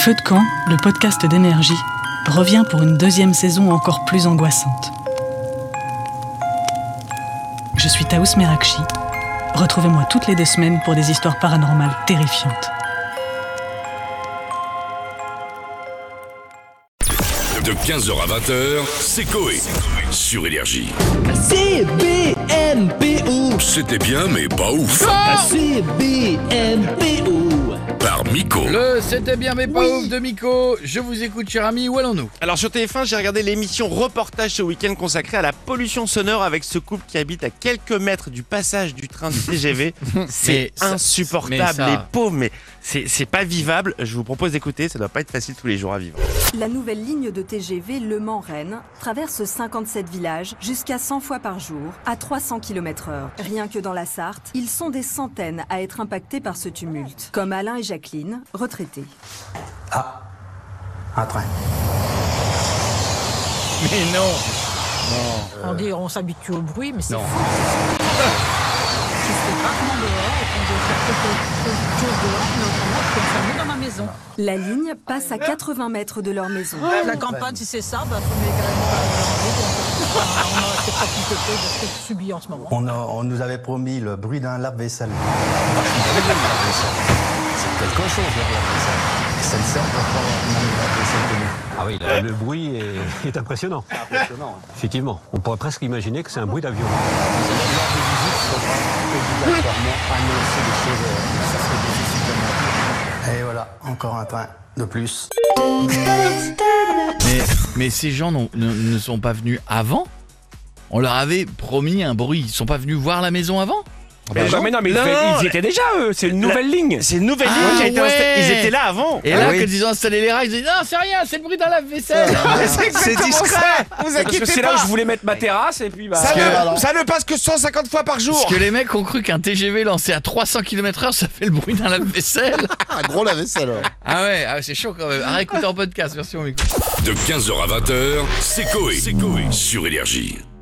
Feu de camp, le podcast d'énergie, revient pour une deuxième saison encore plus angoissante. Je suis Taous Merakchi. Retrouvez-moi toutes les 2 semaines pour des histoires paranormales terrifiantes. De 15h à 20h, c'est Coé sur Énergie. CBMPO. C'était bien, mais pas ouf. CBMPO. Par Miko. Le C'était bien mais pas ouf de Miko. Je vous écoute, cher ami, où allons-nous? Alors sur TF1, j'ai regardé l'émission Reportage ce week-end consacrée à la pollution sonore avec ce couple qui habite à quelques mètres du passage du train du TGV. C'est insupportable, les pauvres, mais c'est pas vivable. Je vous propose d'écouter, ça doit pas être facile tous les jours à vivre. La nouvelle ligne de TGV Le Mans-Rennes traverse 57 villages jusqu'à 100 fois par jour à 300 km/h. Rien que dans la Sarthe, ils sont des centaines à être impactés par ce tumulte, comme Alain et Jacqueline, retraités. Ah, un train. Mais non. On dit on s'habitue au bruit, mais c'est Non. fou. Je fais rarement dehors, et quand je fais quelque chose dehors, notamment, je peux me fermer dans ma maison. La ligne passe à 80 mètres de leur maison. La campagne, si c'est ça, bah, faut mettre on a été préoccupé de ce que je subis en ce moment. On nous avait promis le bruit d'un lave-vaisselle. C'est quelque chose, le lave-vaisselle. C'est le cerf pour faire un lave-vaisselle que nous. Ah oui, le bruit est impressionnant. Impressionnant. Effectivement, on pourrait presque imaginer que c'est un bruit d'avion. Lors des visites, il faudra obligatoirement annoncer des choses. Ça serait difficile de mentir. Et voilà, encore un train de plus. Mais ces gens ne sont pas venus avant? On leur avait promis un bruit. Ils sont pas venus voir la maison avant? Mais non, ils y étaient déjà, eux. C'est une nouvelle ligne. C'est une nouvelle ligne qui a été installée. Ils étaient là avant. Et là, quand ils ont installé les rails, ils disaient non, c'est rien, c'est le bruit d'un lave-vaisselle. C'est discret. Vous inquiétez Parce que c'est là où je voulais mettre ma terrasse et puis bah. Ça ne passe que 150 fois par jour. Parce que les mecs ont cru qu'un TGV lancé à 300 km/h, ça fait le bruit d'un lave-vaisselle. Un gros lave-vaisselle. Ah ouais, c'est chaud quand même. À réécouter en podcast, version Miko. De 15h à 20h, c'est Coé sur Énergie.